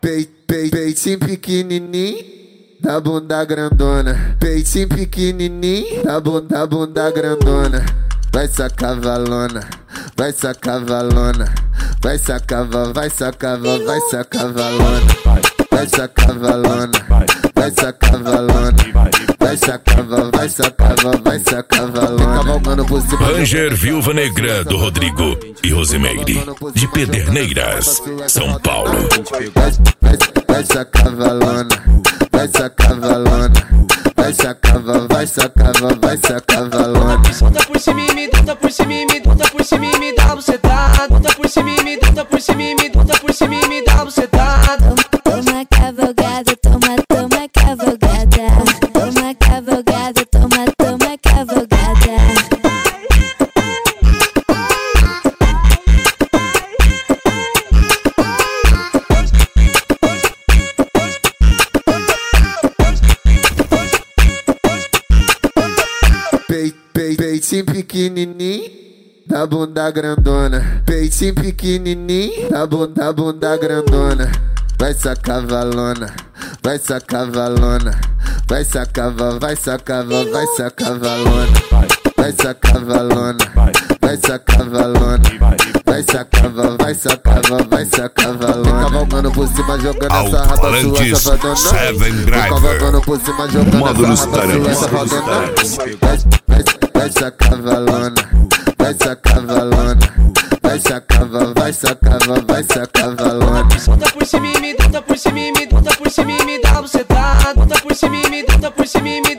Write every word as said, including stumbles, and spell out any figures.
Peit, peit, peitinho pequenininho, da bunda grandona. Peitinho pequenininho, da bunda, bunda grandona. Vai sacar valona, vai sacar valona. Vai sacar, vai sacar, vai sacar valona. Vai sacar valona, vai sacar valona. Vai sacar, vai sacar, vai sacar valona. Cavalgando por cima. Ranger Viúva Negra do Rodrigo e Rosimeire, de Pederneiras, São Paulo. Vai, vai, vai sacar valona, vai sacar valona. Vai sacar, vai sacar, vai sacar valona. Bota por cima e me bota por cima e me bota por cima e me dá bucetada. Bota por cima e me bota por cima e me bota por cima e me dá bucetada. Toma cavalgada, toma, toma cavalgada. Toma cavalgada, toma, toma cavalgada. Peit, peit, peitinho pequenininho, da bunda grandona. Peitinho pequenininho, da bunda, bunda grandona. Vai sacar valona, vai sacar valona. Vai sacar, vai sacar, vai sacar valona. Vai sacar valona, vai sacar valona. Vai sacar, vai sacar, vai sacar valona. Cavalgando por cima, jogando essa raba sua safadona. Seven Driver. Cavalgando por cima, jogando Módulos essa raba Tarantes. sua safadona. Vai, vai, vai sacar valona, vai sacar valona. Vai sacar, vai sacar, vai sacar valona. Bota por cima e me bota por cima e me bota por cima e me dá bucetada. Bota por cima e me bota por cima e me